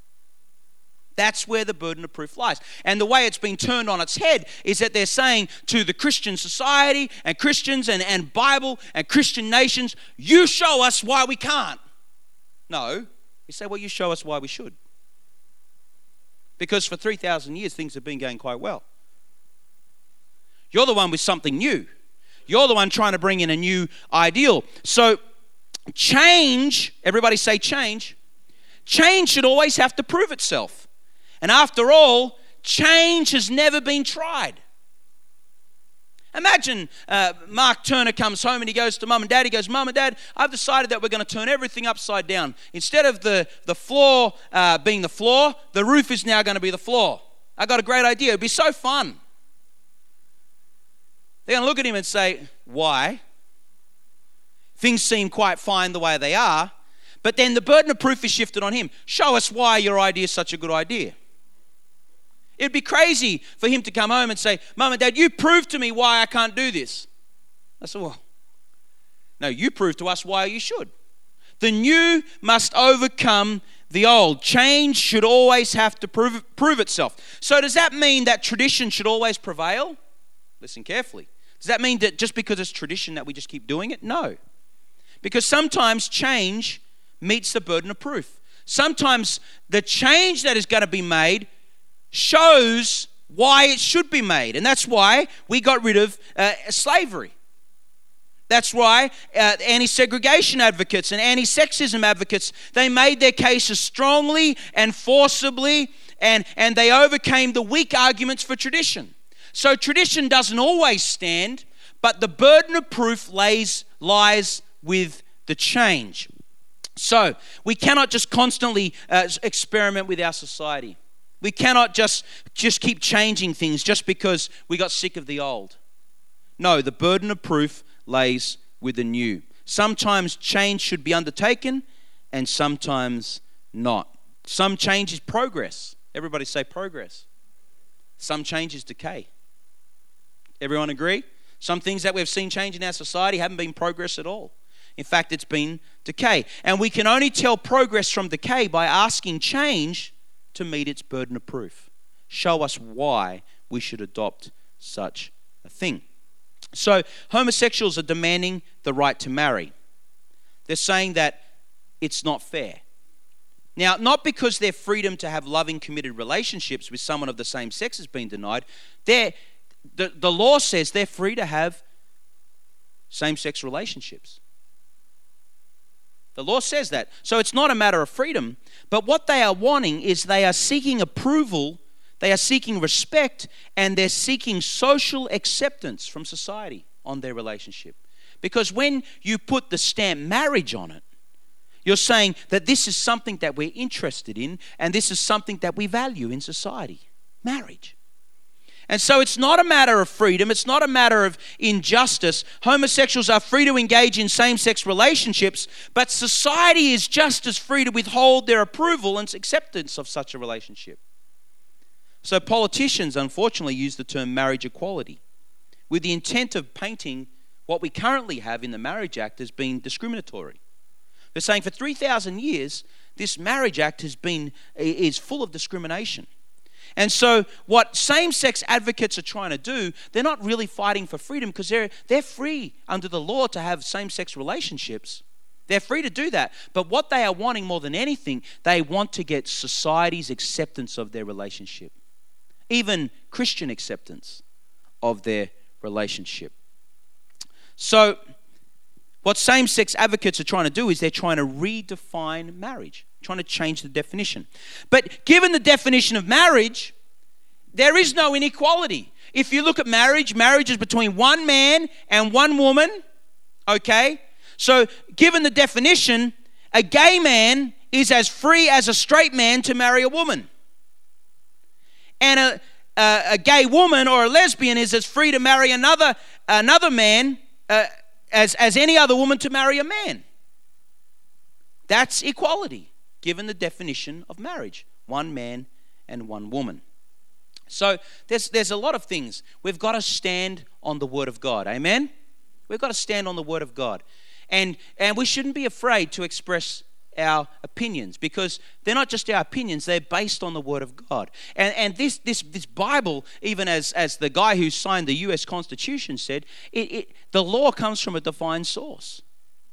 That's where the burden of proof lies. And the way it's been turned on its head is that they're saying to the Christian society and Christians and, and Bible and Christian nations, you show us why we can't. No, you say, well, you show us why we should. Because for three thousand years, things have been going quite well. You're the one with something new. You're the one trying to bring in a new ideal. So change, everybody say change. Change should always have to prove itself. And after all, change has never been tried. Imagine uh, Mark Turner comes home and he goes to mum and dad. He goes, Mum and Dad, I've decided that we're going to turn everything upside down. Instead of the, the floor uh, being the floor, the roof is now going to be the floor. I got a great idea. It'd be so fun. They're going to look at him and say, why? Things seem quite fine the way they are. But then the burden of proof is shifted on him. Show us why your idea is such a good idea. It'd be crazy for him to come home and say, Mum and Dad, you prove to me why I can't do this. I said, well, no, you prove to us why you should. The new must overcome the old. Change should always have to prove, prove itself. So does that mean that tradition should always prevail? Listen carefully. Does that mean that just because it's tradition that we just keep doing it? No. Because sometimes change meets the burden of proof. Sometimes the change that is going to be made shows why it should be made. And that's why we got rid of uh, slavery. That's why uh, anti-segregation advocates and anti-sexism advocates, they made their cases strongly and forcibly, and, and they overcame the weak arguments for tradition. So tradition doesn't always stand, but the burden of proof lays, lies with the change. So we cannot just constantly uh, experiment with our society. We cannot just, just keep changing things just because we got sick of the old. No, the burden of proof lays with the new. Sometimes change should be undertaken and sometimes not. Some change is progress. Everybody say progress. Some change is decay. Everyone agree? Some things that we've seen change in our society haven't been progress at all. In fact, it's been decay. And we can only tell progress from decay by asking change to meet its burden of proof. Show us why we should adopt such a thing. So homosexuals are demanding the right to marry. They're saying that it's not fair. Now, not because their freedom to have loving, committed relationships with someone of the same sex has been denied. They're, the, the law says they're free to have same-sex relationships. The law says that. So it's not a matter of freedom. But what they are wanting is they are seeking approval, they are seeking respect, and they're seeking social acceptance from society on their relationship. Because when you put the stamp marriage on it, you're saying that this is something that we're interested in and this is something that we value in society. Marriage. And so it's not a matter of freedom. It's not a matter of injustice. Homosexuals are free to engage in same-sex relationships, but society is just as free to withhold their approval and acceptance of such a relationship. So politicians, unfortunately, use the term marriage equality with the intent of painting what we currently have in the Marriage Act as being discriminatory. They're saying for three thousand years, this Marriage Act has been is full of discrimination. And so what same-sex advocates are trying to do, they're not really fighting for freedom because they're, they're free under the law to have same-sex relationships. They're free to do that. But what they are wanting more than anything, they want to get society's acceptance of their relationship. Even Christian acceptance of their relationship. So what same-sex advocates are trying to do is they're trying to redefine marriage, trying to change the definition. But given the definition of marriage, there is no inequality. If you look at marriage, marriage is between one man and one woman, okay? So given the definition, a gay man is as free as a straight man to marry a woman. And a, a, a gay woman or a lesbian is as free to marry another, another man uh, As, as any other woman to marry a man. That's equality, given the definition of marriage. One man and one woman. So there's, there's a lot of things. We've got to stand on the Word of God. Amen? We've got to stand on the Word of God. And, and we shouldn't be afraid to express our opinions, because they're not just our opinions, they're based on the Word of God. And, and this, this, this Bible, even as, as the guy who signed the U S Constitution said, it, it, the law comes from a divine source.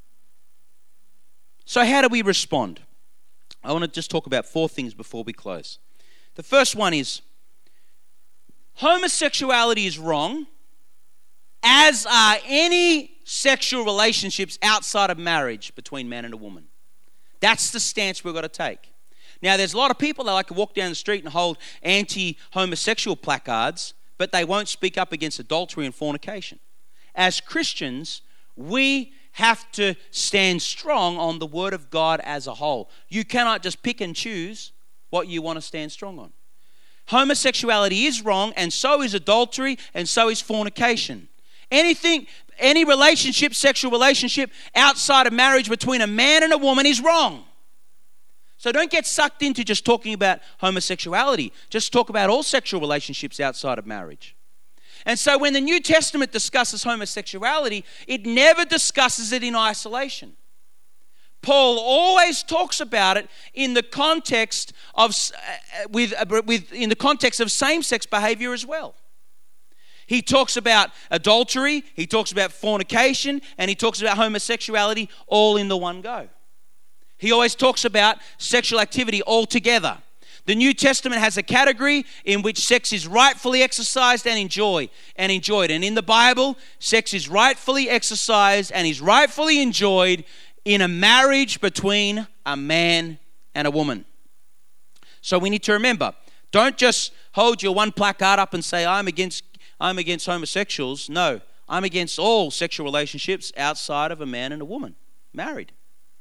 So how do we respond? I want to just talk about four things before we close. The first one is, homosexuality is wrong, as are any sexual relationships outside of marriage between man and a woman. That's the stance we've got to take. Now, there's a lot of people that like to walk down the street and hold anti-homosexual placards, but they won't speak up against adultery and fornication. As Christians, we have to stand strong on the Word of God as a whole. You cannot just pick and choose what you want to stand strong on. Homosexuality is wrong, and so is adultery, and so is fornication. Anything, any relationship, sexual relationship outside of marriage between a man and a woman is wrong. So don't get sucked into just talking about homosexuality. Just talk about all sexual relationships outside of marriage. And so when the New Testament discusses homosexuality, it never discusses it in isolation. Paul always talks about it in the context of with, with in the context of same-sex behavior as well. He talks about adultery, he talks about fornication, and he talks about homosexuality all in the one go. He always talks about sexual activity all together. The New Testament has a category in which sex is rightfully exercised and enjoyed and enjoyed. And in the Bible, sex is rightfully exercised and is rightfully enjoyed in a marriage between a man and a woman. So we need to remember, don't just hold your one placard up and say, I'm against I'm against homosexuals. No, I'm against all sexual relationships outside of a man and a woman, married.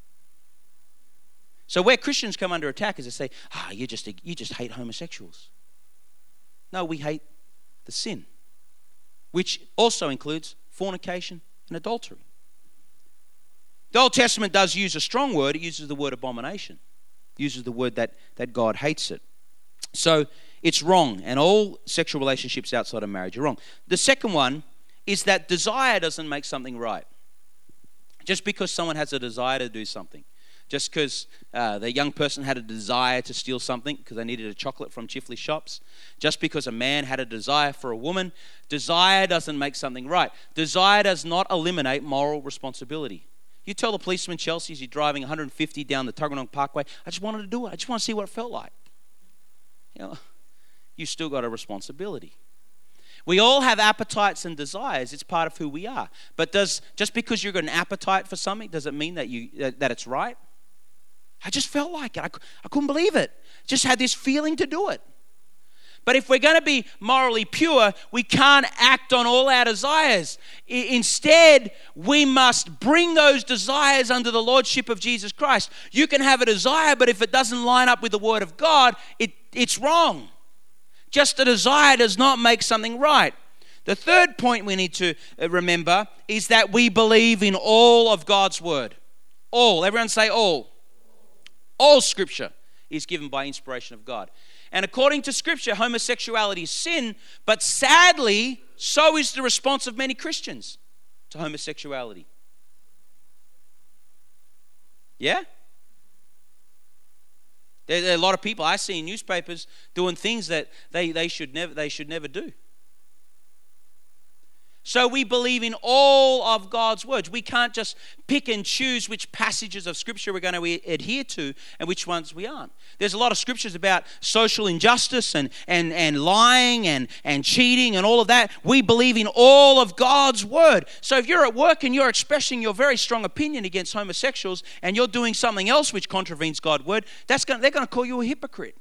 So where Christians come under attack is they say, ah, you just, you just hate homosexuals. No, we hate the sin, which also includes fornication and adultery. The Old Testament does use a strong word. It uses the word abomination. It uses the word that, that God hates it. So it's wrong, and all sexual relationships outside of marriage are wrong. The second one is that desire doesn't make something right. Just because someone has a desire to do something. Just because uh, the young person had a desire to steal something because they needed a chocolate from Chifley Shops. Just because a man had a desire for a woman. Desire doesn't make something right. Desire does not eliminate moral responsibility. You tell the policeman, Chelsea, as you're driving one hundred fifty down the Tuggeranong Parkway, I just wanted to do it. I just want to see what it felt like. You know, you still got a responsibility. We all have appetites and desires. It's part of who we are. But does just because you've got an appetite for something, does it mean that you that, that it's right? I just felt like it. I, I couldn't believe it. Just had this feeling to do it. But if we're going to be morally pure, we can't act on all our desires. I, instead, we must bring those desires under the lordship of Jesus Christ. You can have a desire, but if it doesn't line up with the Word of God, it, it's wrong. Just a desire does not make something right. The third point we need to remember is that we believe in all of God's Word. All. Everyone say all. All Scripture is given by inspiration of God. And according to Scripture, homosexuality is sin, but sadly, so is the response of many Christians to homosexuality. Yeah? There, there are a lot of people I see in newspapers doing things that they, they should never they should never do. So we believe in all of God's words. We can't just pick and choose which passages of Scripture we're going to adhere to and which ones we aren't. There's a lot of scriptures about social injustice and, and, and lying and, and cheating and all of that. We believe in all of God's word. So if you're at work and you're expressing your very strong opinion against homosexuals and you're doing something else which contravenes God's word, that's going, they're going to call you a hypocrite.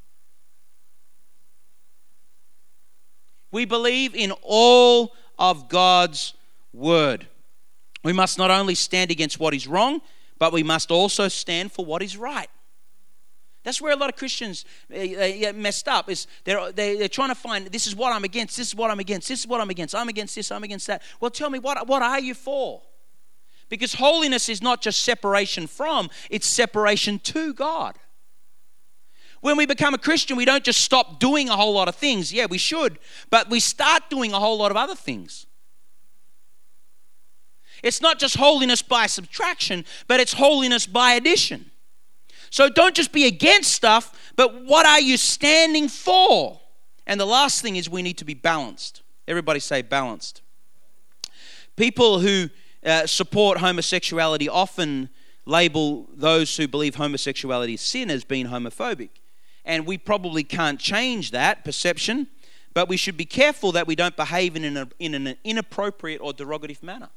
We believe in all of God's word. We must not only stand against what is wrong, but we must also stand for what is right. That's where a lot of Christians uh, messed up. Is they're, they're trying to find, this is what I'm against, this is what I'm against, this is what I'm against, I'm against this, I'm against that. Well, tell me, what, what are you for? Because holiness is not just separation from, it's separation to God. When we become a Christian, we don't just stop doing a whole lot of things. Yeah, we should. But we start doing a whole lot of other things. It's not just holiness by subtraction, but it's holiness by addition. So don't just be against stuff, but what are you standing for? And the last thing is we need to be balanced. Everybody say balanced. People who uh, support homosexuality often label those who believe homosexuality is sin as being homophobic. And we probably can't change that perception, but we should be careful that we don't behave in an, in an inappropriate or derogative manner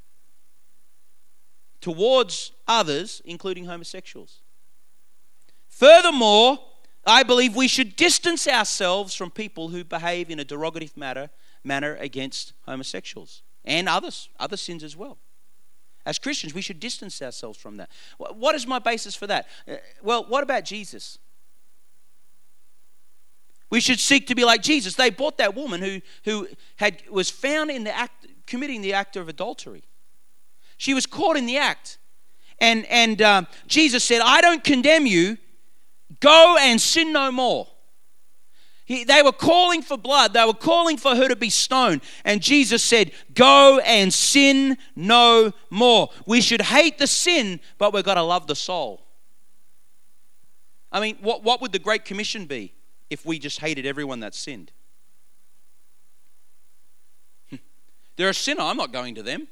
towards others, including homosexuals. Furthermore, I believe we should distance ourselves from people who behave in a derogative manner, manner against homosexuals and others, other sins as well. As Christians, we should distance ourselves from that. What is my basis for that? Well, what about Jesus? We should seek to be like Jesus. They brought that woman who, who had was found in the act, committing the act of adultery. She was caught in the act. And, and um, Jesus said, I don't condemn you. Go and sin no more. He, they were calling for blood. They were calling for her to be stoned. And Jesus said, go and sin no more. We should hate the sin, but we've got to love the soul. I mean, what, what would the Great Commission be if we just hated everyone that sinned? They're a sinner. I'm not going to them.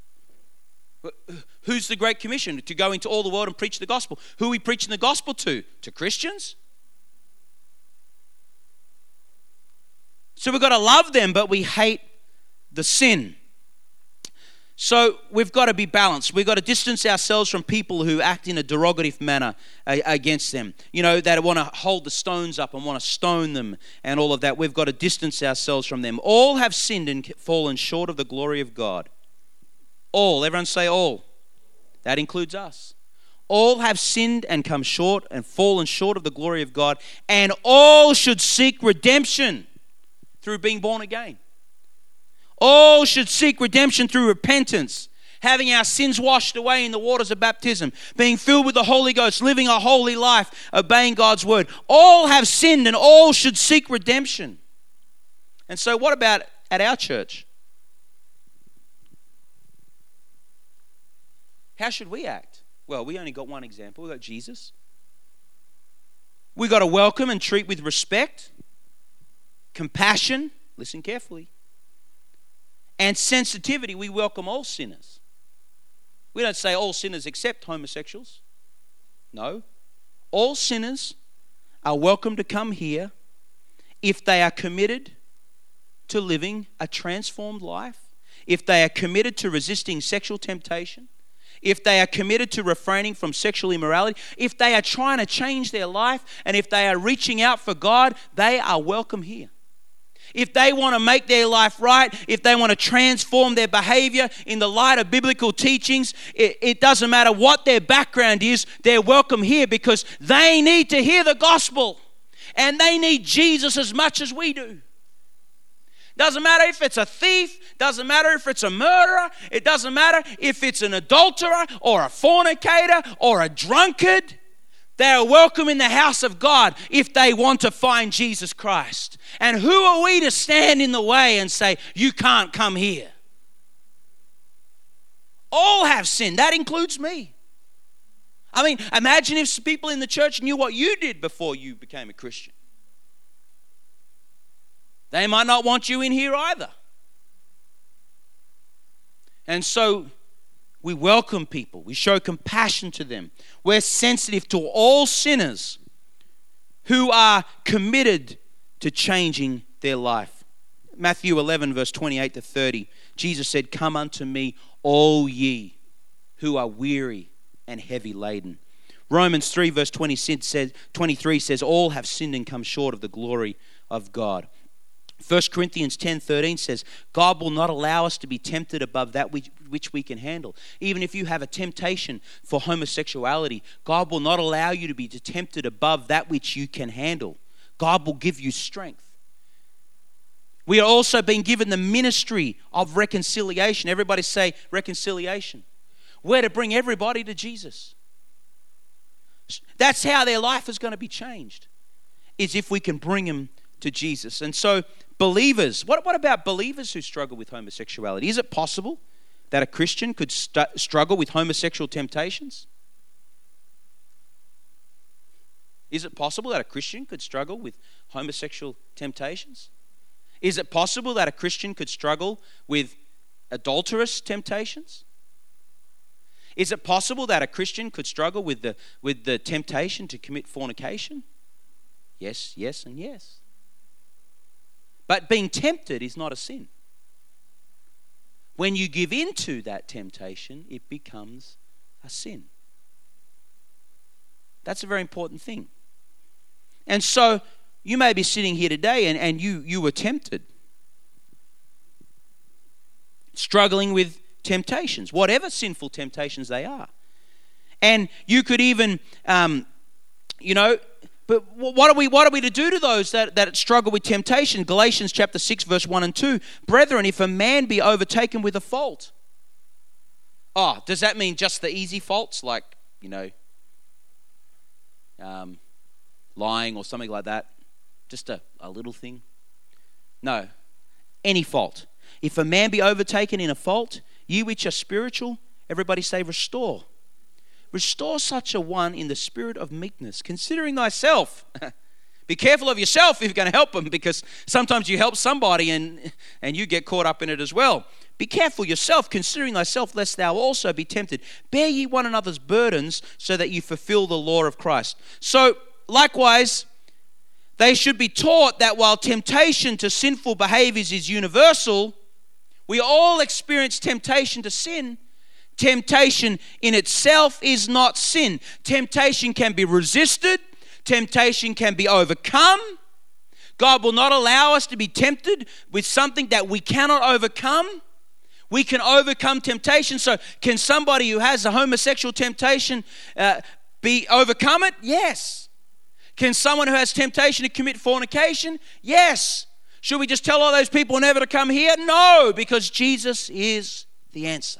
Who's the Great Commission? To go into all the world and preach the gospel. Who are we preaching the gospel to? To Christians? So we've got to love them, but we hate the sin. So we've got to be balanced. We've got to distance ourselves from people who act in a derogative manner against them. You know, that want to hold the stones up and want to stone them and all of that. We've got to distance ourselves from them. All have sinned and fallen short of the glory of God. All. Everyone say all. That includes us. All have sinned and come short and fallen short of the glory of God, and all should seek redemption through being born again. All should seek redemption through repentance, having our sins washed away in the waters of baptism, being filled with the Holy Ghost, living a holy life, obeying God's word. All have sinned and all should seek redemption. And so what about at our church? How should we act? Well, we only got one example. We got Jesus. We got to welcome and treat with respect, compassion, listen carefully, and sensitivity. We welcome all sinners. We don't say all sinners except homosexuals. No. All sinners are welcome to come here if they are committed to living a transformed life, if they are committed to resisting sexual temptation, if they are committed to refraining from sexual immorality, if they are trying to change their life, and if they are reaching out for God, they are welcome here. If they want to make their life right, if they want to transform their behavior in the light of biblical teachings, it, it doesn't matter what their background is, they're welcome here because they need to hear the gospel and they need Jesus as much as we do. Doesn't matter if it's a thief, doesn't matter if it's a murderer, it doesn't matter if it's an adulterer or a fornicator or a drunkard. They are welcome in the house of God if they want to find Jesus Christ. And who are we to stand in the way and say, you can't come here? All have sinned. That includes me. I mean, imagine if people in the church knew what you did before you became a Christian. They might not want you in here either. And so we welcome people. We show compassion to them. We're sensitive to all sinners who are committed to changing their life. Matthew eleven, verse twenty-eight to thirty, Jesus said, "Come unto me, all ye who are weary and heavy laden." Romans three, verse twenty says, twenty-three says, "All have sinned and come short of the glory of God." First Corinthians ten thirteen says, God will not allow us to be tempted above that which, which we can handle. Even if you have a temptation for homosexuality, God will not allow you to be tempted above that which you can handle. God will give you strength. We are also being given the ministry of reconciliation. Everybody say reconciliation. We're to bring everybody to Jesus. That's how their life is going to be changed, is if we can bring them to Jesus. And so believers, what, what about believers who struggle with homosexuality? Is it possible that a Christian could st- struggle with homosexual temptations? Is it possible that a Christian could struggle with homosexual temptations? Is it possible that a Christian could struggle with adulterous temptations? Is it possible that a Christian could struggle with the, with the temptation to commit fornication? Yes, yes, and yes. But being tempted is not a sin. When you give in to that temptation, it becomes a sin. That's a very important thing. And so you may be sitting here today and, and you, you were tempted. Struggling with temptations, whatever sinful temptations they are. And you could even, um, you know, but what are we what are we to do to those that, that struggle with temptation? Galatians chapter six, verse one and two. Brethren, if a man be overtaken with a fault. Oh, does that mean just the easy faults like, you know, um, lying or something like that? Just a, a little thing? No. Any fault. If a man be overtaken in a fault, ye which are spiritual, everybody say restore. Restore such a one in the spirit of meekness, considering thyself. Be careful of yourself if you're going to help them, because sometimes you help somebody and, and you get caught up in it as well. Be careful yourself, considering thyself, lest thou also be tempted. Bear ye one another's burdens, so that you fulfill the law of Christ. So, likewise, they should be taught that while temptation to sinful behaviors is universal, we all experience temptation to sin. Temptation in itself is not sin. Temptation can be resisted. Temptation can be overcome. God will not allow us to be tempted with something that we cannot overcome. We can overcome temptation. So can somebody who has a homosexual temptation uh, be overcome it? Yes. Can someone who has temptation to commit fornication? Yes. Should we just tell all those people never to come here? No, because Jesus is the answer.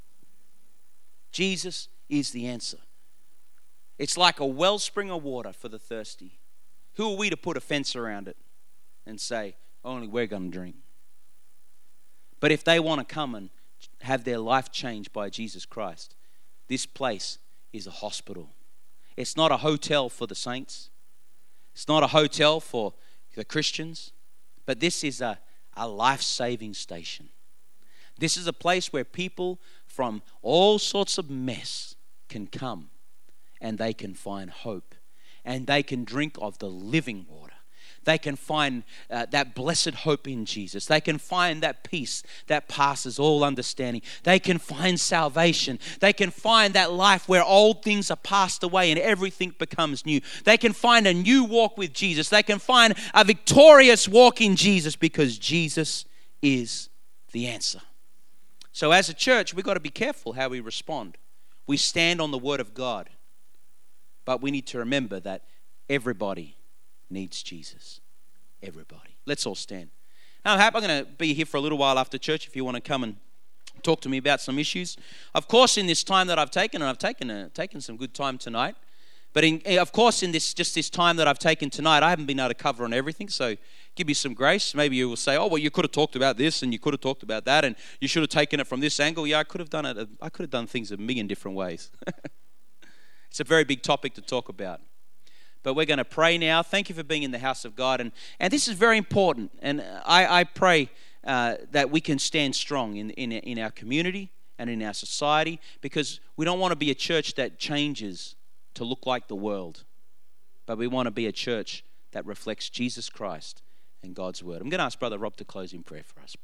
Jesus is the answer. It's like a wellspring of water for the thirsty. Who are we to put a fence around it and say, only we're going to drink? But if they want to come and have their life changed by Jesus Christ, This place is a hospital. It's not a hotel for the saints. It's not a hotel for the Christians. But this is a, a life-saving station. This is a place where people from all sorts of mess can come and they can find hope. And they can drink of the living water. They can find uh, that blessed hope in Jesus. They can find that peace that passes all understanding. They can find salvation. They can find that life where old things are passed away and everything becomes new. They can find a new walk with Jesus. They can find a victorious walk in Jesus because Jesus is the answer. So as a church, we've got to be careful how we respond. We stand on the Word of God. But we need to remember that everybody needs Jesus. Everybody. Let's all stand. Now, I'm happy I'm going to be here for a little while after church if you want to come and talk to me about some issues. Of course, in this time that I've taken, and I've taken a, taken some good time tonight, but in, of course, in this just this time that I've taken tonight, I haven't been able to cover on everything, so give me some grace. Maybe you will say, oh, well, you could have talked about this, and you could have talked about that, and you should have taken it from this angle. Yeah, I could have done it. I could have done things a million different ways. It's a very big topic to talk about. But we're going to pray now. Thank you for being in the house of God. And, and this is very important. And I, I pray uh, that we can stand strong in, in, in our community and in our society, because we don't want to be a church that changes to look like the world. But we want to be a church that reflects Jesus Christ and God's word. I'm going to ask Brother Rob to close in prayer for us.